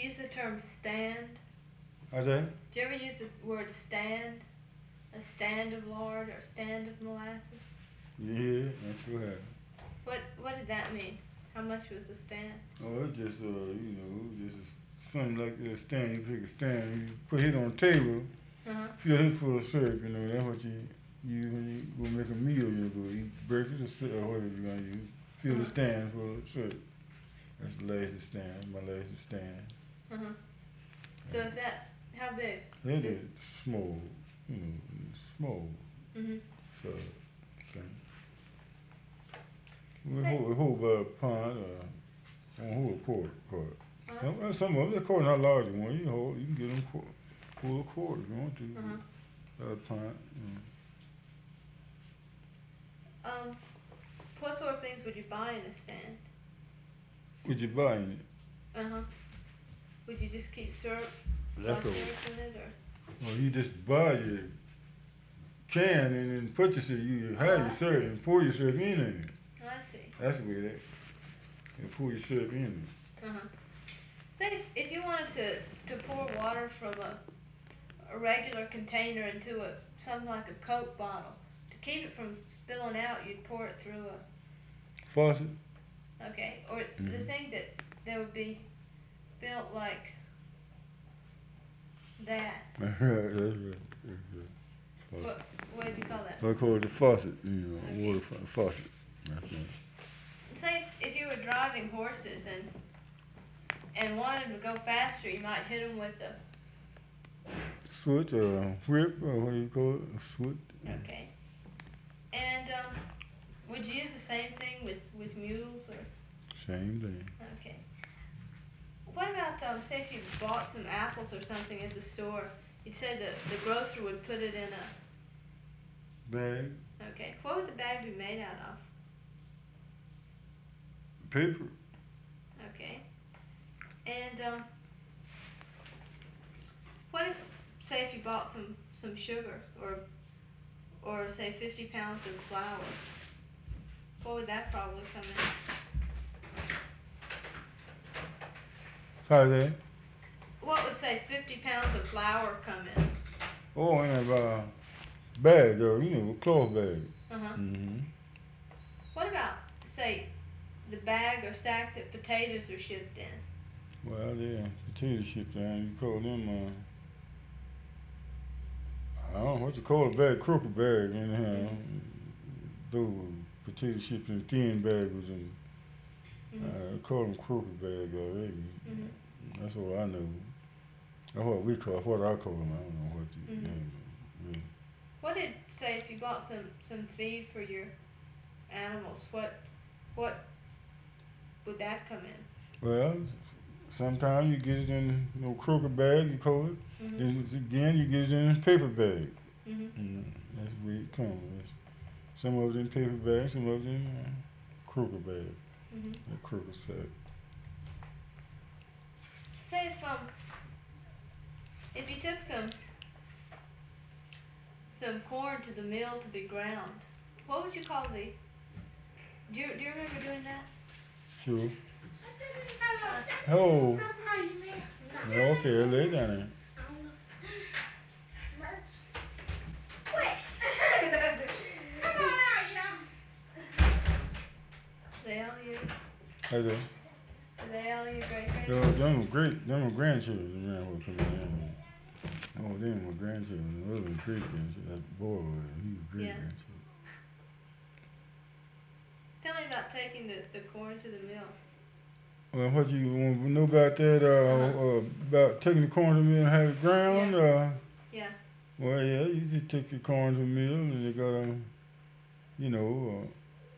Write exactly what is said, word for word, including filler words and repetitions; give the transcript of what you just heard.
use the term stand? How's that? Do you ever use the word stand? A stand of lard or stand of molasses? Yeah, that's what happened. What What did that mean? How much was the stand? Oh, it's just, uh, you know, just something like that stand. You pick a stand, you put it on the table, Uh-huh. fill it full of syrup, you know, that's what you use when you go make a meal. You go eat breakfast or syrup, or whatever you're going to use. Fill Uh-huh. the stand full of syrup. That's the last stand, my last stand. Uh-huh. So is that, how big? It is small, you know, small. Mm-hmm. So, thing. We Say- hold, we hold about a pound, uh, on hold a quarter, quarter. Oh, Some, that's- some of them, they're quarter, not larger one. You hold, you can get them quarter, full a quarter if you want to. Uh-huh. About a pound. Mm. Um, what sort of things would you buy in a stand? Would you buy in it? Uh-huh. Would you just keep syrup, raw Leftover. syrup in it, or? Well, you just buy your can and then purchase it. You have Oh, your I syrup see. and pour your syrup in it. Oh, I see. That's the way that. You pour your syrup in Uh-huh. Say, if, if you wanted to, to pour water from a, a regular container into a, something like a Coke bottle, to keep it from spilling out, you'd pour it through a, it. Faucet. okay, or the Mhm. thing that, that would be built like that. That's right. That's right. Faucet. What, what did you call that? I call it a faucet, you know, Okay. water fa- faucet. That's right. Say, if you were driving horses and, and wanted to go faster, you might hit them with the, Switch or whip or what do you call it? A switch. okay. And, um, would you use the same thing with, with mules or? Same thing. Okay. What about, um, say if you bought some apples or something at the store, you said that the grocer would put it in a, Bag, okay, what would the bag be made out of? paper. Okay. And, um, what if, say if you bought some, some sugar or, or say fifty pounds of flour, what would that probably come in? How's that? What would say fifty pounds of flour come in? Oh, in a uh, bag, though, you know, a cloth bag. Uh-huh. Mm-hmm. What about, say, the bag or sack that potatoes are shipped in? Well, yeah, potato chips, down. You call them, uh, I don't know what you call a bag, crooked bag, anyhow. Mhm. Those potato chips in thin bags, and Mm-hmm. uh, I call them crooked bags already. Mm-hmm. That's all I know. That's what we call, what I call them. I don't know what the Mhm. name is. Really. What did, say if you bought some, some feed for your animals, what, what would that come in? Well, sometimes you get it in no crooked bag, you call it. Mm-hmm. Then again, you get it in a paper bag. Mm-hmm. Mm, that's the way it comes. Some of it in paper bags, some of it in uh, crooked bag, Mm-hmm. a crooked sack. Say if, um, if you took some, some corn to the mill to be ground, what would you call the, do you, do you remember doing that? Sure. Oh, okay, lay down there. They all your, How's that? they all your great great. Them, them were great, them were grandchildren around what coming in. Oh, them were grandchildren. Those were great grandchildren. That boy was, he was great Yeah. grandchildren. Tell me about taking the, the corn to the mill. Well, what you want to know about that, uh, uh, about taking the corn to the mill and have it ground? Uh, Yeah. well, yeah, you just take your corn to the mill and they got, um, you know, uh,